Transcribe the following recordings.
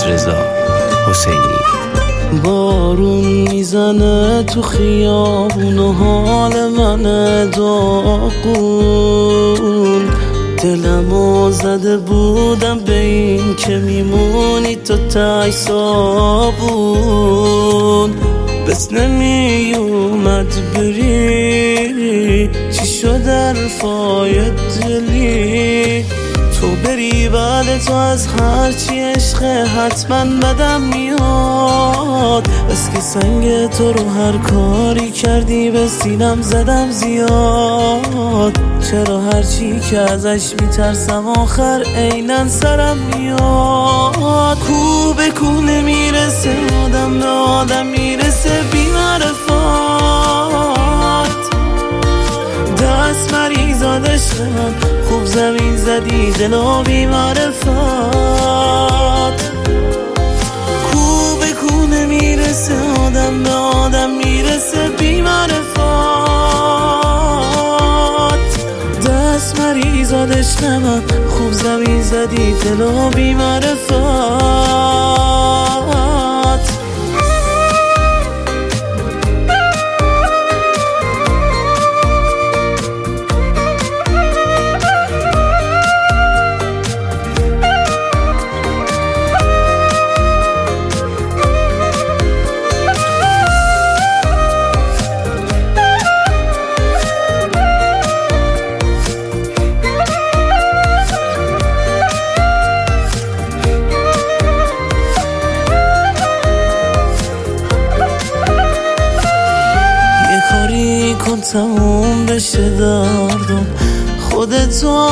رضا حسینی. بارون میزنه تو خیابون و حال من داغون، دلمو زده بودم به این که میمونی تو تای صابون. بس نمی اومد بری، چی شد الفای دلی؟ تو بری بعد تو از هرچی عشقه حتما بدم میاد. بس که سنگ تو رو هر کاری کردی به سینم زدم زیاد. چرا هرچی که ازش میترسم آخر عیناً سرم میاد. کو به کو نمیرسه آدم به آدم میرسه بی معرفت. دست مریضاد عشق من خوب زمین زدی دلا بی معرفت. کو به کو نمیرسه آدم به آدم میرسه بی معرفت. دست مریضاد عشق من خوب زمین زدی دلا بی معرفت. کن تموم بشه دردم، خودتو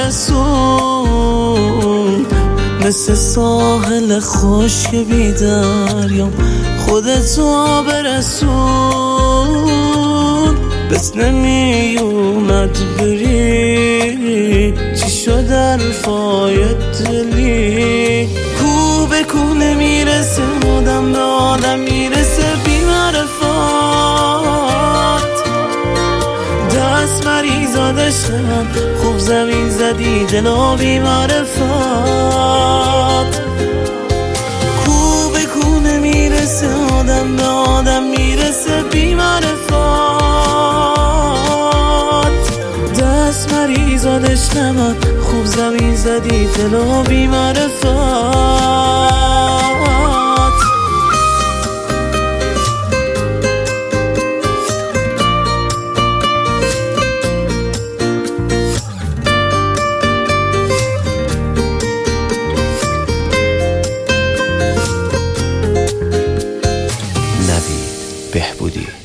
برسون. مثل ساحل خشک بی دریام خودتو برسون. بس نمی اومد بری، چی شد الفای دلی؟ کو به کو نمیرسه آدم به آدم میرسه بی معرفت. دست مریضاد عشق من خوب زمین زدی دلا بی معرفت. کو به کو نمیرسه آدم به آدم میرسه بی معرفت. دست مریضاد عشق من خوب زمین زدی دلا بی معرفت. بهبودی.